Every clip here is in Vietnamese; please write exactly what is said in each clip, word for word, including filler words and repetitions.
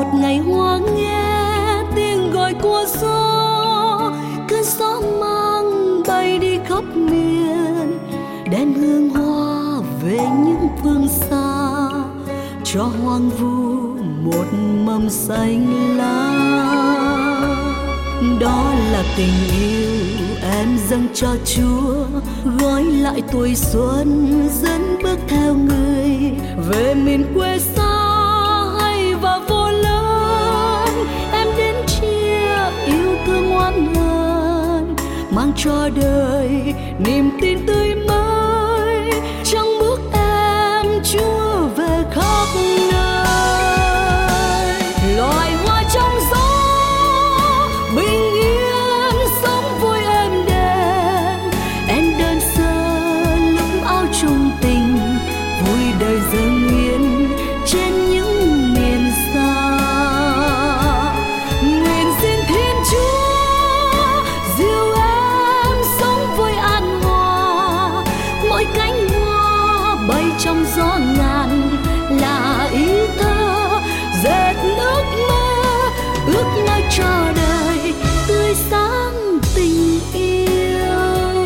một ngày hoa nghe tiếng gọi của gió, cơn gió mang bay đi khắp miền, đem hương hoa về những phương xa, cho hoang vu một mầm xanh lá. Đó là tình yêu em dâng cho Chúa, gói lại tuổi xuân dẫn bước theo người về miền quê xa hay và vô lớn. Em đến chia yêu thương ngoan hơn, mang cho đời niềm tin tươi mới, trong bước em Chúa về khắp nơi. Loài hoa trong gió bình yên sống vui êm đềm, em đơn sơ lúc áo chung tình vui đời dâng hiến trên những miền xa. Nguyện xin Thiên Chúa dìu em sống vui an hòa, mỗi cánh hoa bay trong gió ngàn là ý thơ dệt ước mơ, ước nói cho đời tươi sáng tình yêu.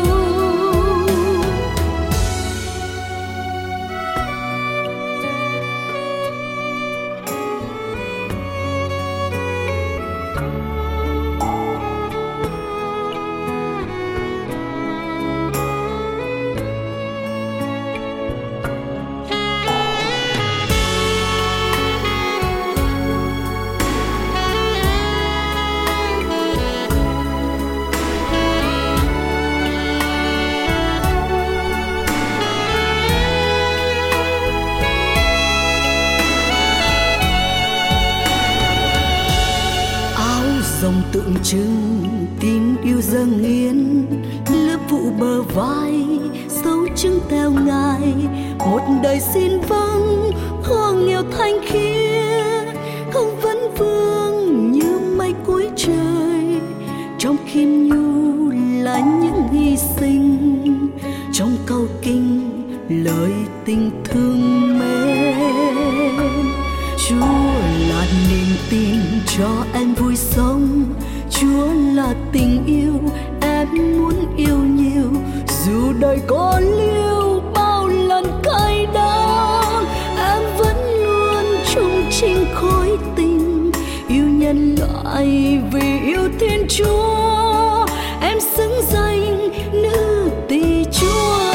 Dòng tượng trưng tin yêu dâng hiến, lớp vụ bờ vai dấu chứng theo Ngài, một đời xin vâng hương nghèo thanh khiết, không vấn vương như mây cuối trời, trong khiêm nhu là những hy sinh, trong câu kinh lời tình thương mến. Chúa là niềm tin cho em vui sống, Chúa là tình yêu em muốn yêu nhiều, dù đời có liêu bao lần cay đắng, em vẫn luôn chung chinh khối tình yêu nhân loại. Vì yêu Thiên Chúa em xứng danh nữ tỳ Chúa.